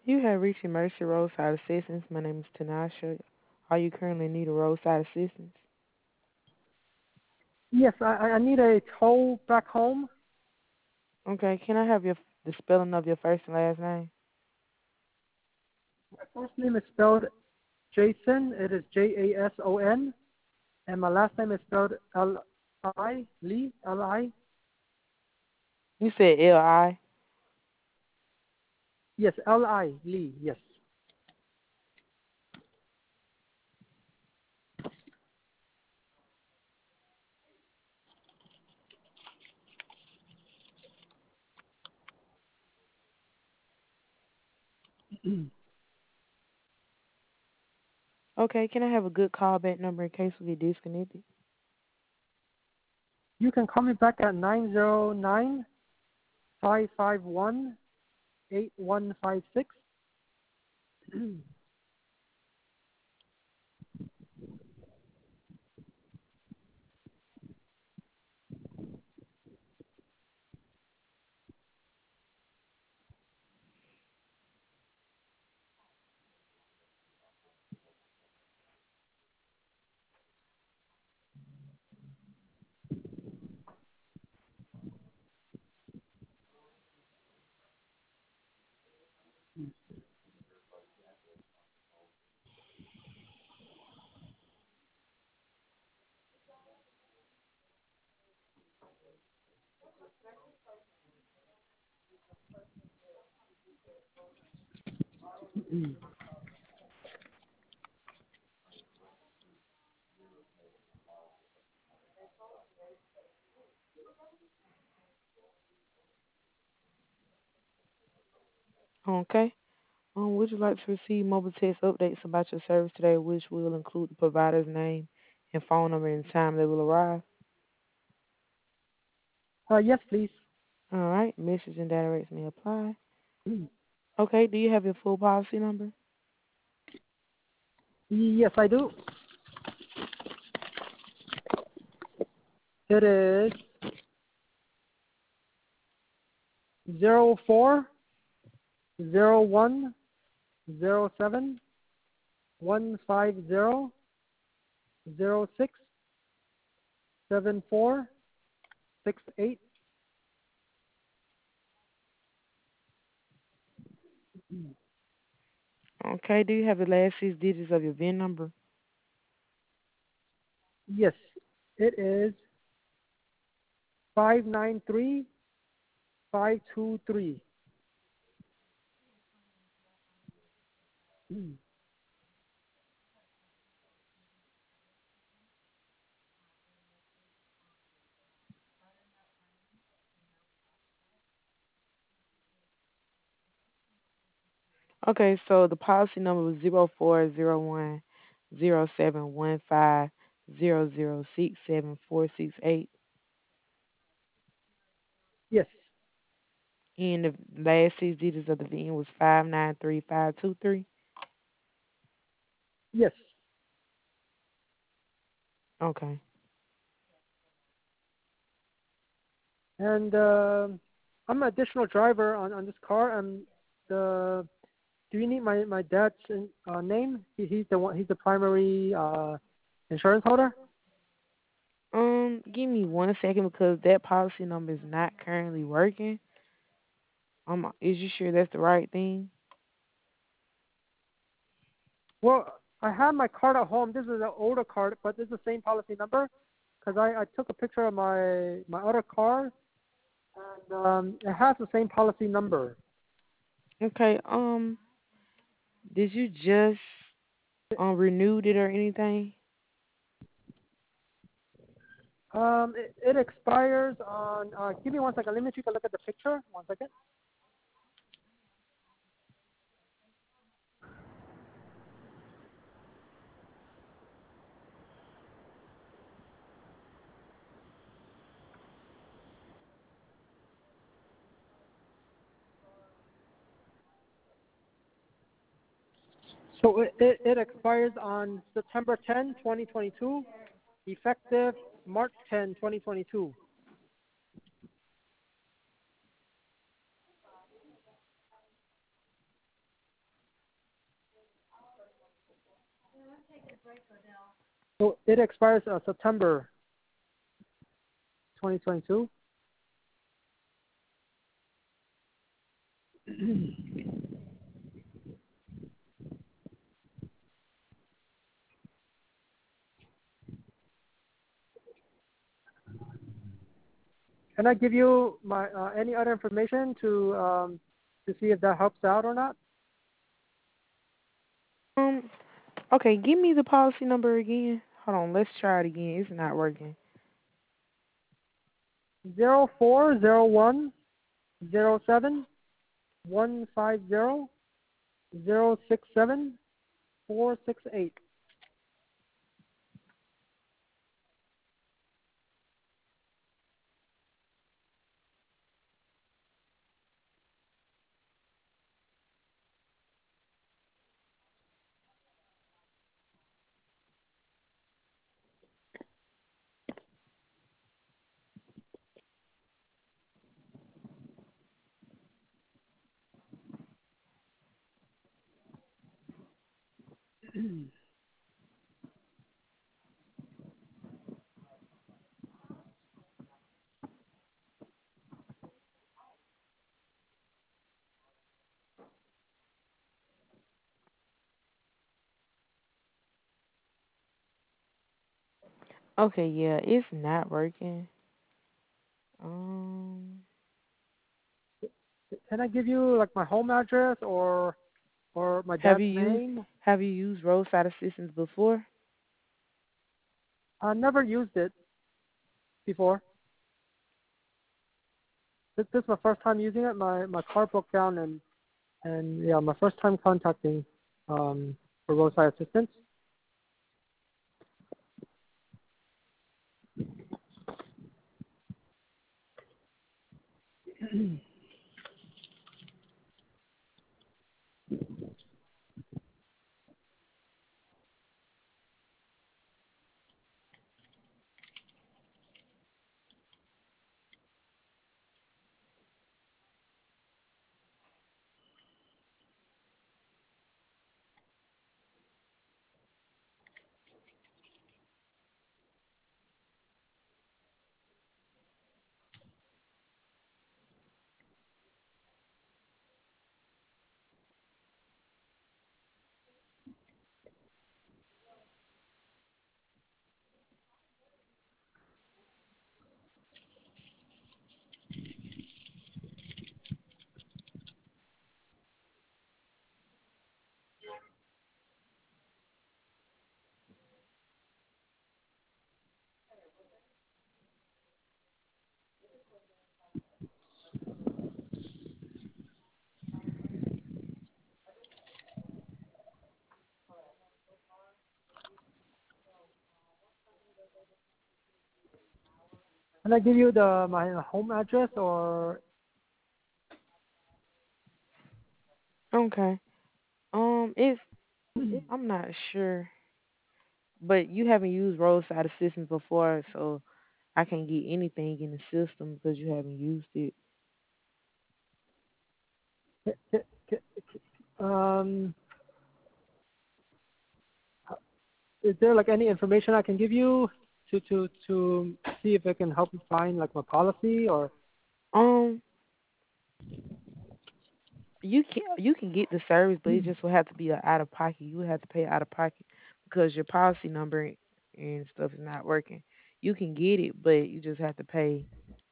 You have reached Emergency Roadside Assistance. My name is Tanasha. Are you currently in need of roadside assistance? Yes, I need a tow back home. Okay, can I have the spelling of your first and last name? My first name is spelled Jason. It is Jason, and my last name is spelled Li Lee Li. You said L-I. Yes, Li Lee. Yes. Okay, can I have a good callback number in case we get disconnected? You can call me back at 909-551-8156. Okay. Would you like to receive mobile text updates about your service today, which will include the provider's name and phone number and time they will arrive? Yes, please. All right. Message and data rates may apply. Okay. Do you have your full policy number? Yes, I do. It is 04-01-07-16-74-68. Okay. Do you have the last 6 digits of your VIN number? Yes, it is 593523. Okay. So the policy number was 04010715006746 Yes, and the last 6 digits of the VIN was 593523. yes. Okay. And I'm an additional driver on this car. And the do you need my dad's name? He's the one. He's the primary insurance holder. Give me 1 second because that policy number is not currently working. Is you sure that's the right thing? Well, I have my card at home. This is an older card, but it's the same policy number because I took a picture of my other car, and it has the same policy number. Okay. Did you just renewed it or anything? It expires on. Give me 1 second. Let me take a look at the picture. 1 second. So it expires on September 10, 2022, effective March 10, 2022. So it expires September 2022. Can I give you my any other information to see if that helps out or not? Um. Okay. Give me the policy number again. Hold on. Let's try it again. It's not working. 040107167068. Okay. Yeah. It's not working. Um. Can I give you like my home address or my Have dad's you used name? Have you used roadside assistance before? I never used it before. This is my first time using it. My car broke down and yeah, my first time contacting for roadside assistance. Can I give you the my home address or Okay. It's I'm not sure, but you haven't used roadside assistance before, so I can't get anything in the system because you haven't used it. um is there like any information I can give you to see if it can help me find like my policy or Um, you can get the service, but it just will have to be out of pocket. You would have to pay out of pocket because your policy number and stuff is not working. You can get it, but you just have to pay.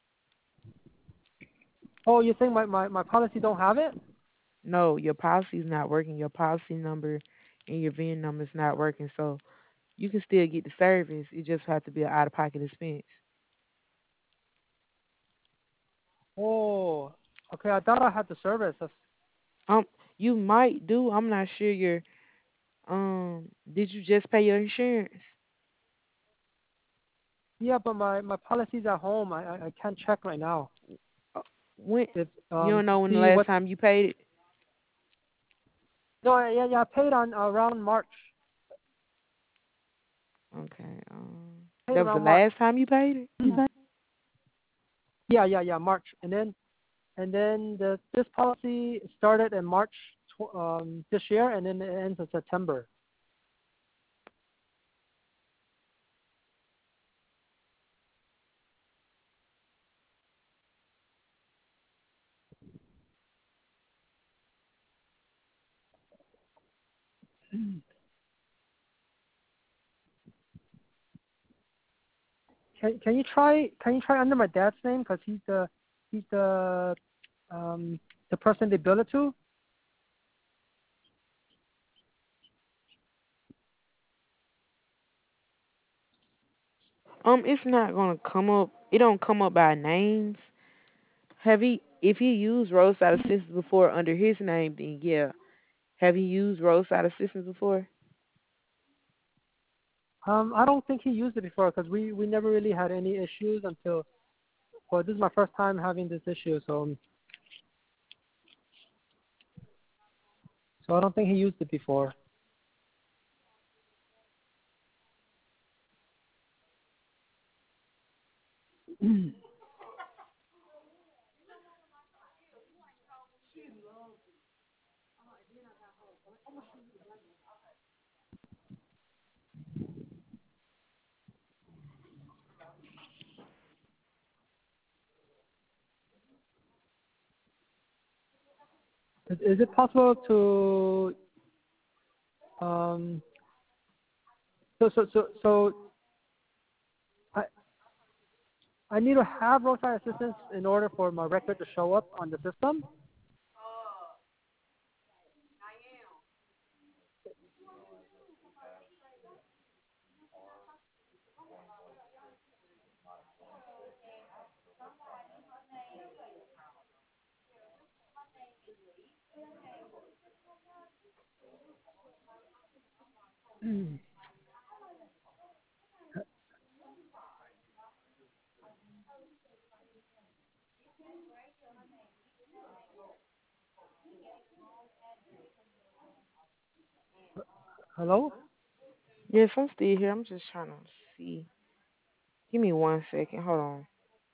oh you're saying my policy don't have it? No, your policy is not working. Your policy number and your VIN number is not working, so you can still get the service. It just have to be an out of pocket expense. Oh okay, I thought I had the service. Um, you might do. I'm not sure. Did you just pay your insurance? Yeah, but my policy's at home. I can't check right now. Uh, When If you don't to know when the see last what time you paid it? no yeah I paid on around March. Okay. Paid That was the around March. last time you paid it. Yeah March and then this policy started in March this year and then it ends in September. Can you try under my dad's name because he's the person they bill it to? It's not gonna come up. It don't come up by names. Have he? If he used roadside assistance before under his name, then yeah. Have you used roadside assistance before? I don't think he used it before because we never really had any issues until well this is my first time having this issue so I don't think he used it before. Is it possible to um so I I need to have roadside assistance in order for my record to show up on the system? Hello? Yes, I'm still here. I'm just trying to see. Give me 1 second. Hold on.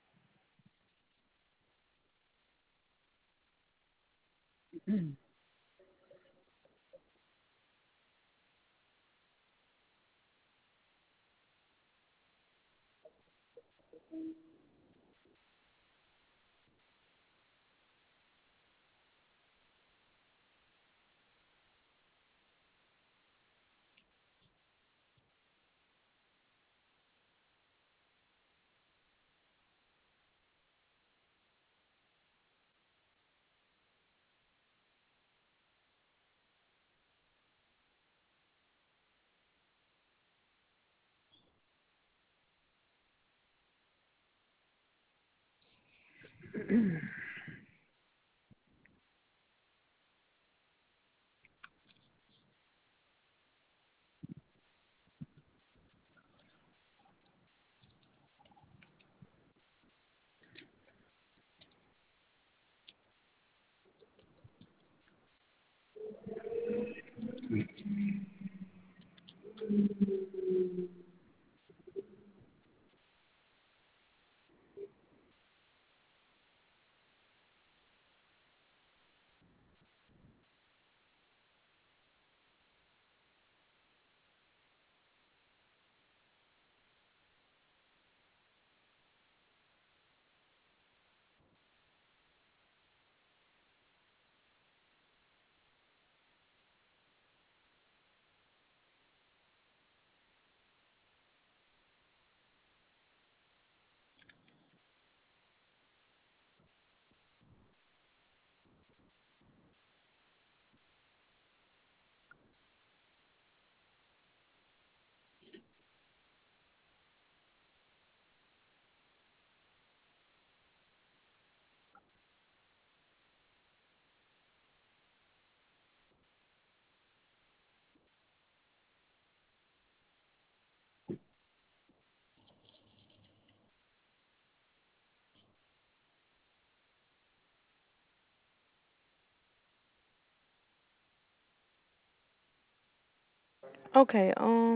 Okay.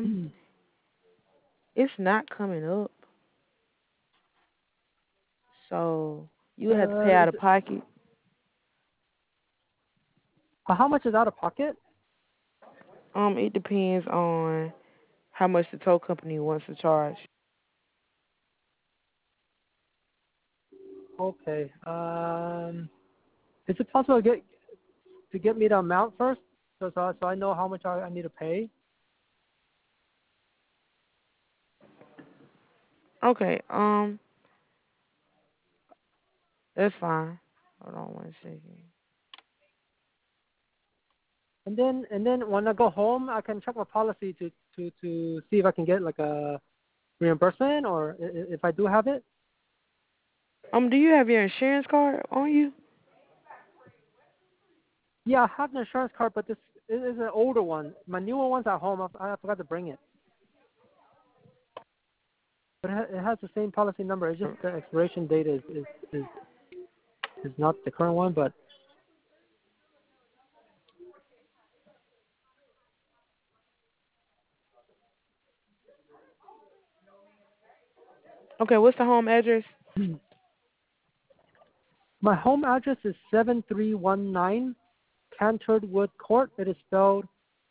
It's not coming up. So you would have to pay out Is of pocket. how much is out of pocket? It depends on how much the tow company wants to charge. Okay. Is it possible to get me the amount first? so I know how much I need to pay. Okay. That's fine. Hold on one second. And then when I go home, I can check my policy to see if I can get like a reimbursement or if I do have it. Do you have your insurance card on you? Yeah, I have an insurance card, but this is an older one. My newer one's at home. I forgot to bring it. But it has the same policy number. It's just the expiration date is is not the current one. But Okay, what's the home address? my home address is 7319 Cantered Wood Court. It is spelled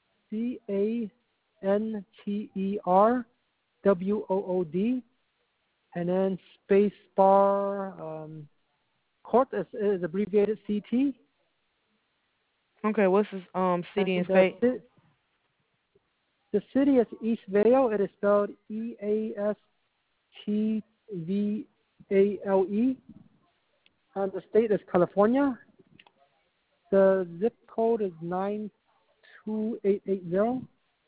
CANTERWOOD, and then space bar court is abbreviated CT, Okay, what's this city and and state? the city is East Vale. It is spelled EASTVALE, and the state is California. The zip code is 92880.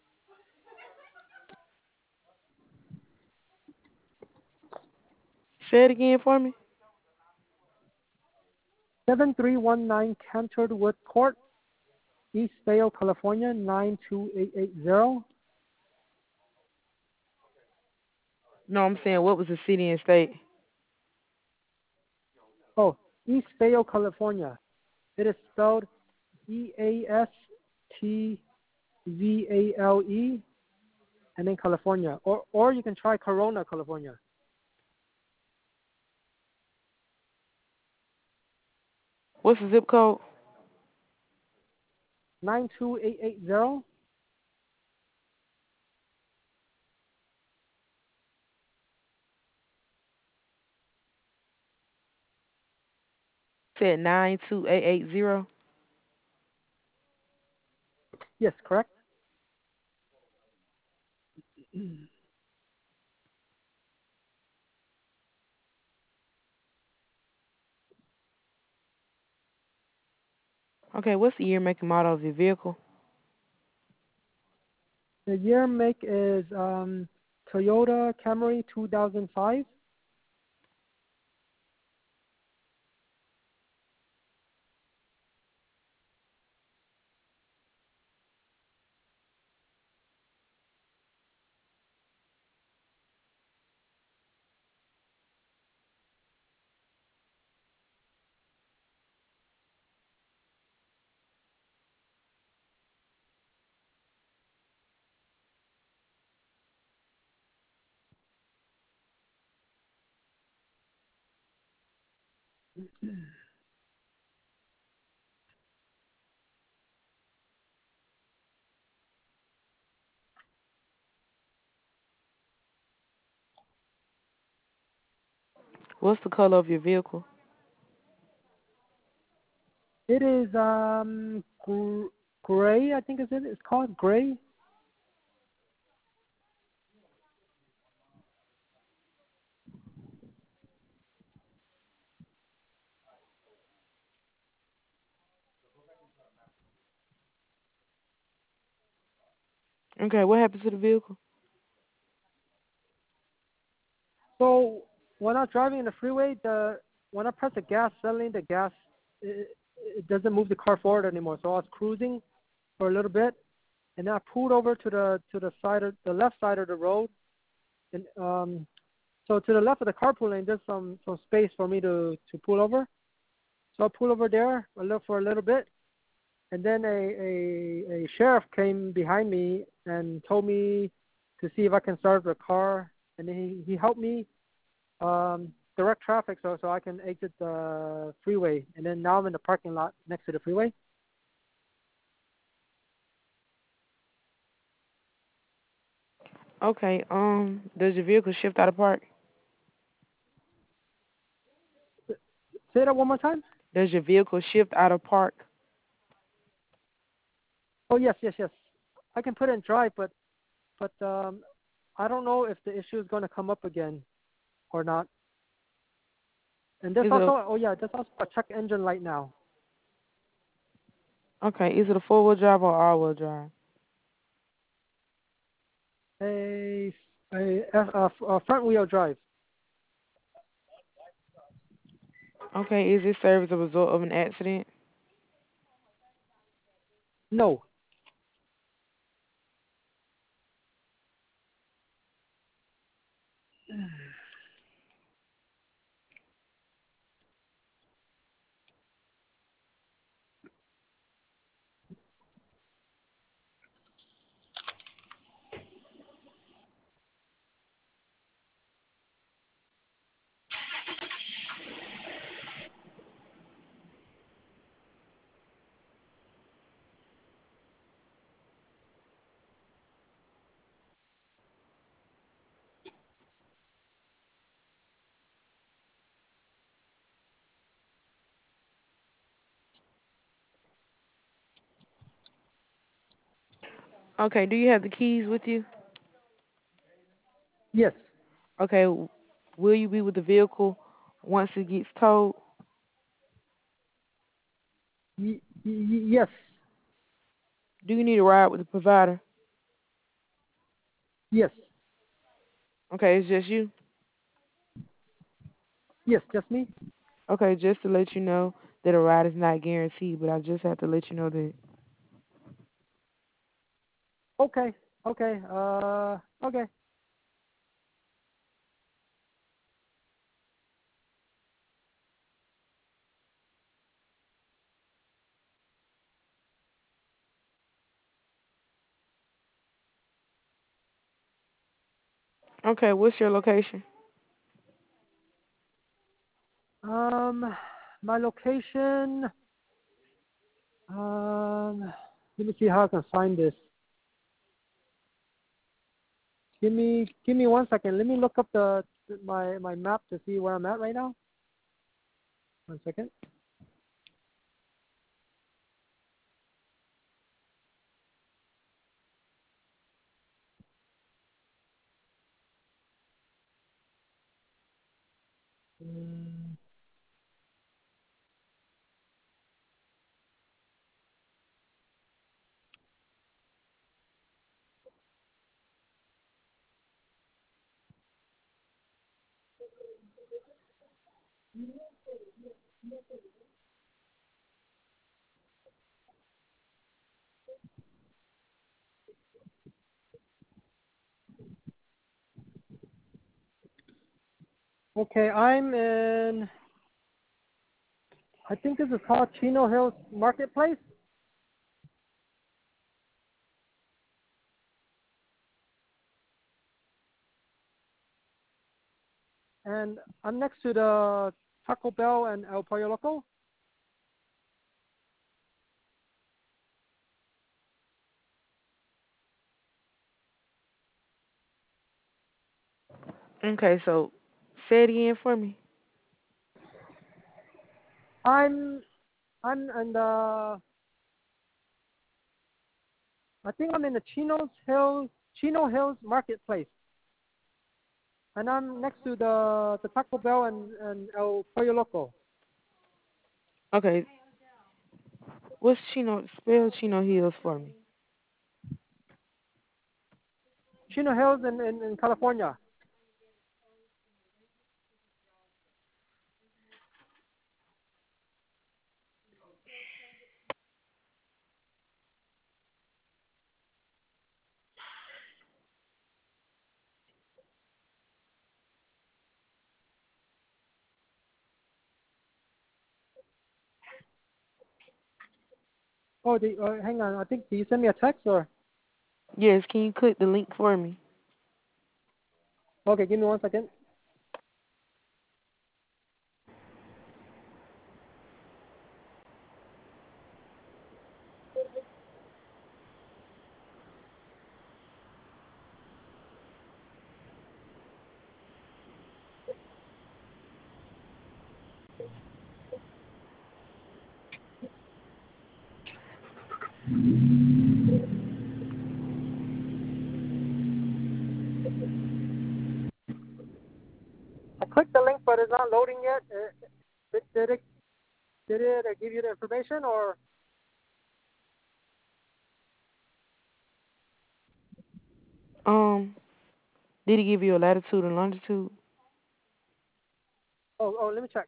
Say it again for me. 7319 Cantered Wood Court, East Vale, California 92880. No, I'm saying what was the city and state? Oh, East Vale, California. It is spelled EASTVALE, and then California. Or you can try Corona, California. What's the zip code? 92880. Said 92880. Yes, correct. Okay, what's the year, make, and model of your vehicle? The year make is Toyota Camry 2005. What's the color of your vehicle? It is gray, I think is it. It's called gray. Okay, what happened to the vehicle? So when I'm driving in the freeway, the when I press the gas, suddenly the gas it doesn't move the car forward anymore. So I was cruising for a little bit, and then I pulled over to the side of the left side of the road, and so to the left of the carpool lane, there's some space for me to pull over. So I pulled over there for a little bit, and then a sheriff came behind me and told me to see if I can start the car, and then he helped me direct traffic so I can exit the freeway, and then now I'm in the parking lot next to the freeway. Okay, does your vehicle shift out of park? Say that one more time. Does your vehicle shift out of park? Oh yes, yes, yes. I can put it in drive, but I don't know if the issue is going to come up again or not. And there's Is it also, a oh yeah, there's also a check engine light now. okay? Is it a four wheel drive or all wheel drive? A a front wheel drive. Okay, is it served as a result of an accident? No. Okay, do you have the keys with you? Yes. Okay, will you be with the vehicle once it gets towed? Yes. Do you need a ride with the provider? Yes. Okay, it's just you. Yes. Just me. Okay, just to let you know that a ride is not guaranteed, but I just have to let you know that. Okay. Okay. Okay. Okay, what's your location? Um, my location. Let me see how I can find this. Give me 1 second. Let me look up my map to see where I'm at right now. 1 second. Mm, okay, I'm in. I think this is called Chino Hills Marketplace, and I'm next to the Taco Bell and El Pollo Loco. Okay, so say it again for me. I'm I'm in the. I think I'm in the Chino Hills Marketplace, and I'm next to the Taco Bell and El Pollo Loco. Okay, what's Chino? Spell Chino Hills for me. Chino Hills in California. Oh, hang on. I think, did you send me a text or? Yes, can you click the link for me? Okay, give me 1 second. loading yet? Did it give you the information or? Um, did he give you a latitude and longitude? Oh, let me check.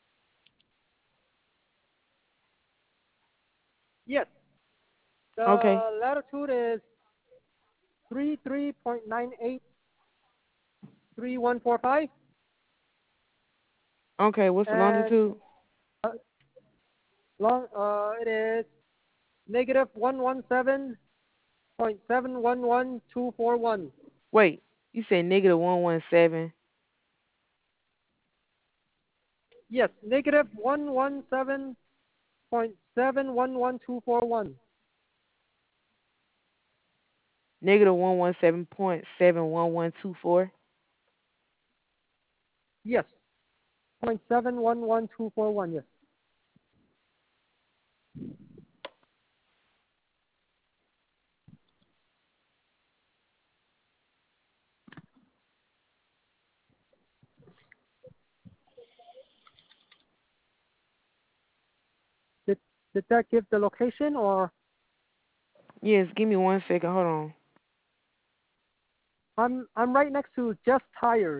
Yes, Okay. the latitude is 33.983145, Okay, what's the and longitude? uh, it is negative 117.711241. Wait, you said negative 117. Yes, negative 117.711241. Negative 117.711224. Yes, 0.711241. Yes. Did did that give the location or? Yes, give me 1 second. Hold on. I'm right next to Just Tires.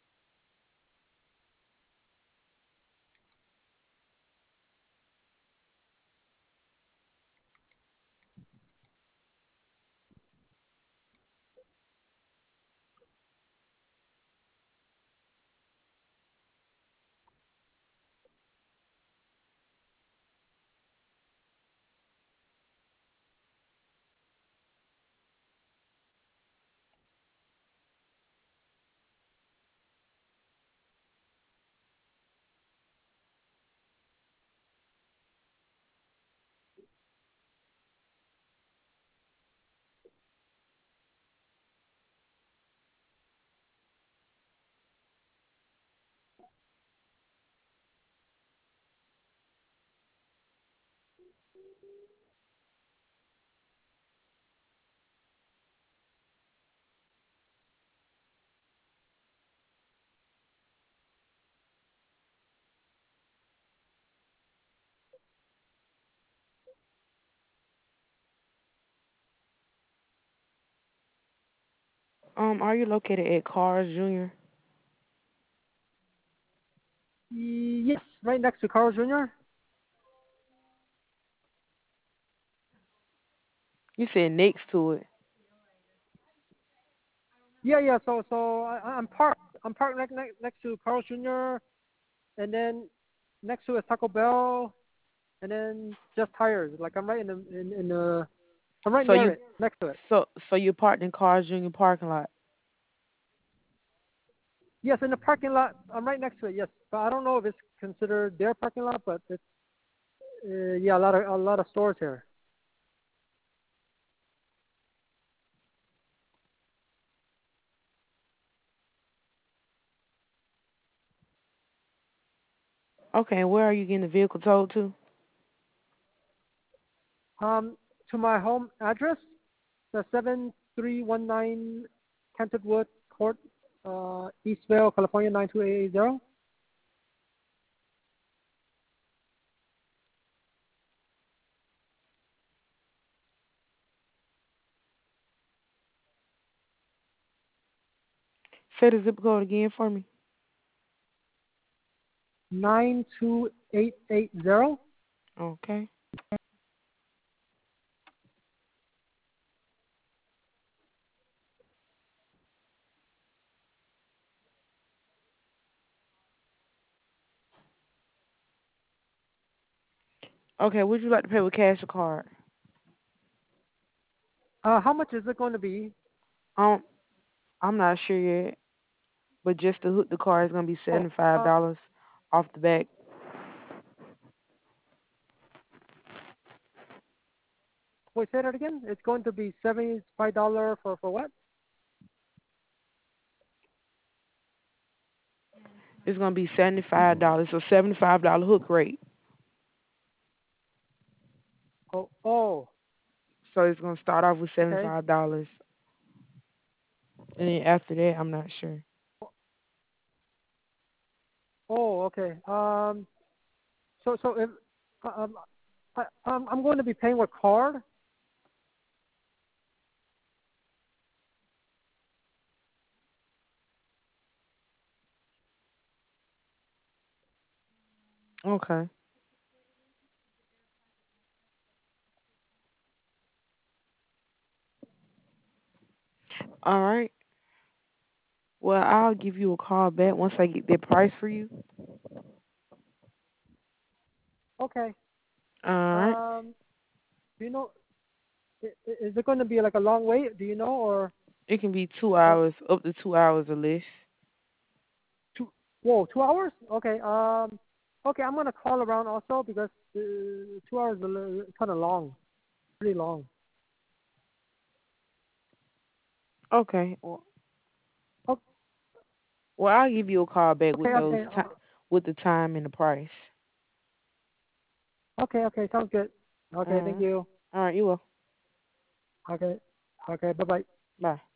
Are you located at Cars Jr.? Yes, right next to Carl Jr. You said next to it. Yeah. I'm parked. I'm parked next to Carl Jr. and then next to a Taco Bell, and then Just Tires. Like I'm right in the I'm right So near you it, next to it. so you parked in Cars Jr. parking lot. Yes, in the parking lot. I'm right next to it. Yes, but I don't know if it's considered their parking lot, but it's yeah, a lot of stores here. Okay, where are you getting the vehicle towed to? To my home address, the 7319 Kentwood Court, Eastvale, California 92880. Say the zip code again for me. 92880. Okay. Okay, would you like to pay with cash or card? How much is it going to be? Um, I'm not sure yet, but just to hook the car is gonna be Oh, $75 off the back. wait, say that again. It's going to be $75 for what? It's gonna be $75, so $75 hook rate. Oh, So it's gonna start off with seventy okay. five dollars, and then after that, I'm not sure. Oh, okay. So if I'm going to be paying with card. Okay. All right. Well, I'll give you a call back once I get that price for you. Okay. All right. Um, do you know? Is it going to be like a long wait? Do you know, It can be two or hours, up to 2 hours or less. two? Whoa, 2 hours? Okay. Okay. I'm gonna call around also because 2 hours is kind of long, pretty long. Okay. Well, O- I'll give you a call back with Okay. those Okay. with the time and the price. Okay. Okay. Sounds good. All Okay. Thank right. you. All right. You will. Okay. Okay. Bye bye. Bye.